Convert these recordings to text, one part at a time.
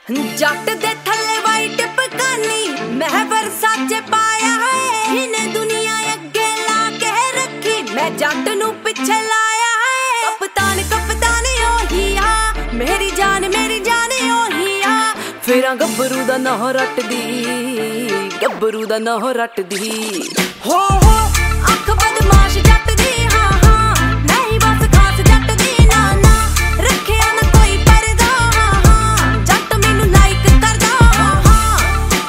जट दे थल्ले वाइट पकानी मैं वरसाचे पाया है इने दुनिया अगे ला के रखी मैं जट नू पिछे लाया है। कप्तान कप्तान ओहिया मेरी जान ओहिया फिर गब्बरू दा नह रटदी गब्बरू दा नह रटदी हो अख बदमाश जट दी हाँ हाँ नहीं बस खास जट दी ना ना रखिया ना कोई परदा हाँ हाँ जट मैनू लाइक करदा हाँ हाँ।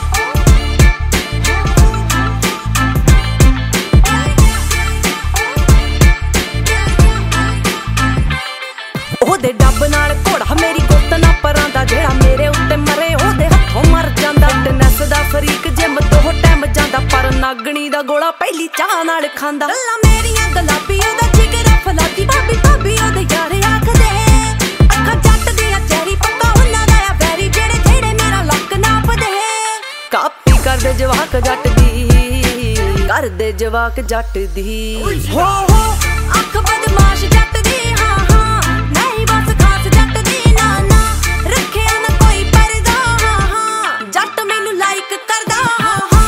ओहदे डब नाल घोड़ा मेरी गुत्त ना परांदा जेड़ा मेरे उत्ते मरे ओहदे हत्थों मर जांदा। फिटनेस दा फरीक जिम दो टाइम जांदा पर नागणी दा गोला पहली चाह नाल खांदा। गल्लां मेरियां गुलाबी ओहदा जिगर फलादी भाभी भाभी ओहदे यार आखदे अखा जट दियां चेहरी पक्का उन्हां दा आ वैरी जेड़े जेड़े मेरा लक नापदे। कापी करदे जवाक जट दी करदे जवाक जट दी हो अख बदमाश जट दी हाँ हाँ नहीं बस खास जट दी ना ना रखिया ना कोई परदा हाँ हाँ जट मैनू लाइक करदा हाँ हाँ।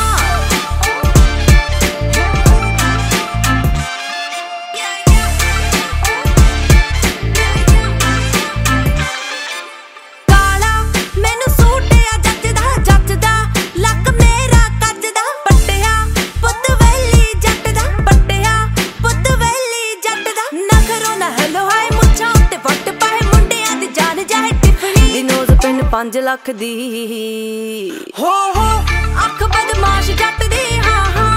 काला मैनू सूट आ जचदा लक मेरा कजदा पट्टिया पुੱਤ वैली जट दा पट्टिया पुੱਤ वैली जट दा नखरो ना हेलो हाय मुच्छां ते वट पाए मुंडियां दी जान जाए टिफनी दी नोज पिन 5 ਲੱਖ दी हो अख बदमाश जट दी हाँ हाँ